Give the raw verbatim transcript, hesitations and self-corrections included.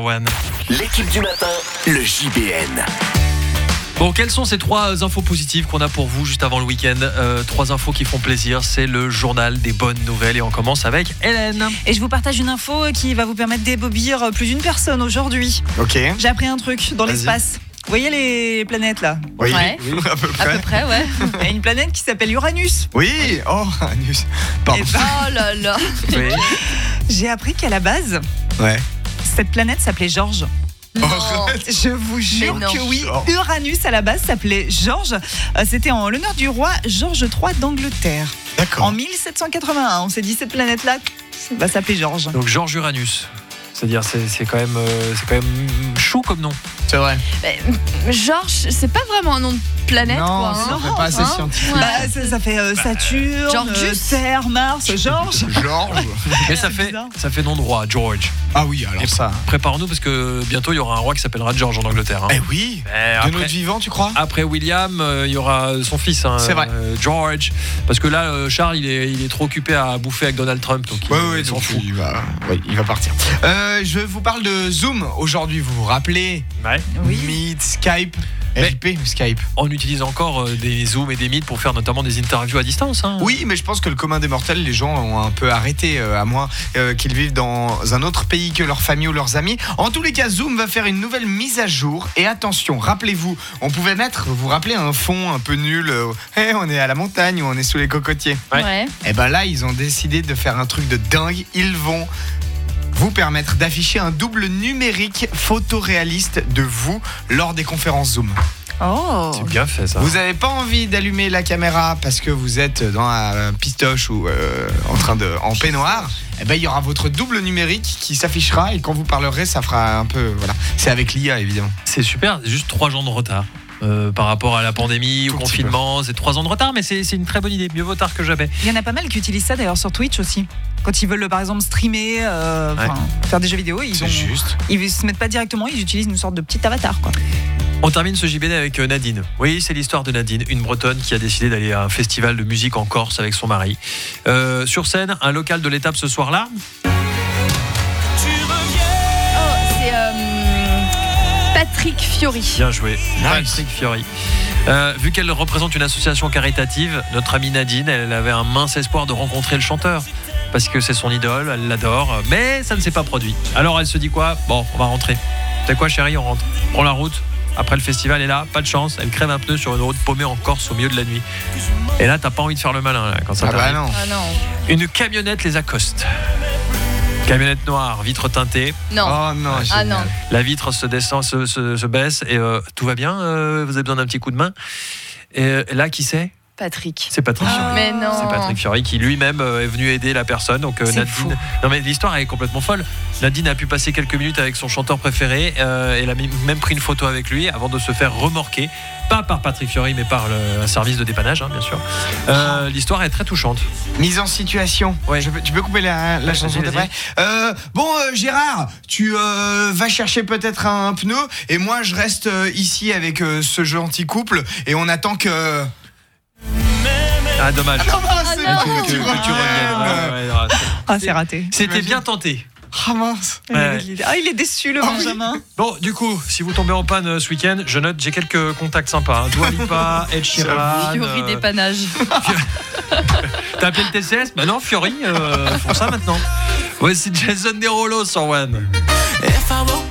One. L'équipe du matin, le J B N. Bon, quelles sont ces trois infos positives qu'on a pour vous juste avant le week-end euh, Trois infos qui font plaisir, c'est le journal des bonnes nouvelles et on commence avec Hélène. Et je vous partage une info qui va vous permettre d'ébobir plus d'une personne aujourd'hui. Ok. J'ai appris un truc dans Vas-y. l'espace. Vous voyez les planètes là ? Oui, Ouais. oui, à peu À près. peu près, ouais. Il y a une planète qui s'appelle Uranus. Oui, oh, Anus. Pardon. Et ben, Oh là là. Oui. j'ai appris qu'à la base, Ouais. cette planète s'appelait Georges. Non. Je vous jure Mais non. que oui, Georges. Uranus à la base s'appelait Georges. Euh, C'était en l'honneur du roi Georges trois d'Angleterre. En D'accord. mille sept cent quatre-vingt-un, on s'est dit cette planète-là va s'appeler Georges. Donc Georges Uranus. C'est-à-dire c'est, c'est quand même euh, c'est quand même chou comme nom. C'est vrai. Georges, c'est pas vraiment un nom de planète, Non, quoi. ça hein. fait pas assez Hein scientifique. Ouais. Bah, ça, ça fait euh, Saturne, Georgius. euh, Terre, Mars, Georges. Georges. Mais ça C'est fait bizarre. ça fait nom de roi, George. Ah oui, alors Et ça. Préparons-nous parce que bientôt il y aura un roi qui s'appellera George en Angleterre. hein. Eh oui. Eh, De après, notre vivant, tu crois après William, euh, il y aura son fils, hein, C'est vrai. euh, George. Parce que là, euh, Charles, il est, il est trop occupé à bouffer avec Donald Trump, donc il, Ouais, ouais, il s'en donc fout. Il va, ouais, il va partir. Euh, je vous parle de Zoom aujourd'hui. Vous vous rappelez Ouais. Oui. Meet, Skype, Mais- R P, Skype. On utilise encore euh, des Zooms et des Meet pour faire notamment des interviews à distance. hein. Oui, mais je pense que le commun des mortels, les gens ont un peu arrêté, euh, à moins euh, qu'ils vivent dans un autre pays que leur famille ou leurs amis. En tous les cas, Zoom va faire une nouvelle mise à jour. Et attention, rappelez-vous, on pouvait mettre, vous vous rappelez, un fond un peu nul. euh, hey, on est à la montagne ou on est sous les cocotiers. Ouais. Ouais. Et ben là, ils ont décidé de faire un truc de dingue. Ils vont vous permettre d'afficher un double numérique photoréaliste de vous lors des conférences Zoom. Oh. C'est bien fait ça. Vous n'avez pas envie d'allumer la caméra parce que vous êtes dans un pistoche ou euh, en train de en peignoir. Eh ben il y aura votre double numérique qui s'affichera et quand vous parlerez, ça fera un peu voilà. C'est avec l'I A évidemment. C'est super, juste trois ans de retard. euh, par rapport à la pandémie, Tout au petit confinement, c'est trois ans de retard, mais c'est, c'est une très bonne idée. Mieux vaut tard que jamais. Il y en a pas mal qui utilisent ça d'ailleurs sur Twitch aussi. Quand ils veulent par exemple streamer, euh, Ouais. enfin, faire des jeux vidéo, ils C'est ont, juste. ils se mettent pas directement, ils utilisent une sorte de petit avatar quoi. On termine ce J B D avec euh, Nadine. Oui, c'est l'histoire de Nadine, une Bretonne qui a décidé d'aller à un festival de musique en Corse avec son mari. Euh, sur scène, un local de l'étape ce soir-là. Oh, c'est euh, Patrick Fiori. Bien joué, Patrick Fiori. Euh, vu qu'elle représente une association caritative, notre amie Nadine, elle avait un mince espoir de rencontrer le chanteur. Parce que c'est son idole, elle l'adore, mais ça ne s'est pas produit. Alors elle se dit quoi ? Bon, on va rentrer. Tu sais quoi chérie, on rentre. Prends la route. Après le festival est là, pas de chance, elle crève un pneu sur une route paumée en Corse au milieu de la nuit. Et là, t'as pas envie de faire le malin là, quand ça Ah bah t'arrive. non. Ah non. Une camionnette les accoste. Camionnette noire, vitre teintée. Non. Oh non. Ah génial. non. La vitre se descend, se, se, se baisse et euh, tout va bien. euh, vous avez besoin d'un petit coup de main. Et euh, là, qui c'est ? Patrick. C'est Patrick Fiori. Mais non. C'est Patrick Fiori qui lui-même euh, est venu aider la personne. Donc euh, C'est Nadine. fou. Non mais l'histoire elle est complètement folle. Nadine a pu passer quelques minutes avec son chanteur préféré. Euh, elle a même pris une photo avec lui avant de se faire remorquer, pas par Patrick Fiori mais par le un service de dépannage, hein, bien sûr. Euh, l'histoire est très touchante. Mise en situation. Ouais. Je peux- tu peux couper la, la Ouais, chanson vas-y, d'après. Euh, bon, euh, Gérard, tu euh, vas chercher peut-être un pneu et moi je reste euh, ici avec euh, ce gentil couple et on attend que. Ah dommage. Ah non, c'est non. bon, que, que tu reviennes. reviennes. Ouais, ouais, ouais. Ah c'est raté. C'était T'imagines bien tenté. Ah mince. Ouais. Ah il est déçu le Ah oui. Benjamin. Bon, du coup, si vous tombez en panne euh, ce week-end, je note, j'ai quelques contacts sympas. Hein. Dua Lipa, Ed Sheeran. Fiori euh, dépannage. T'as appelé le T C S ? Bah non, Fiori, euh, font ça maintenant. Voici Jason Derulo sur One. If I woke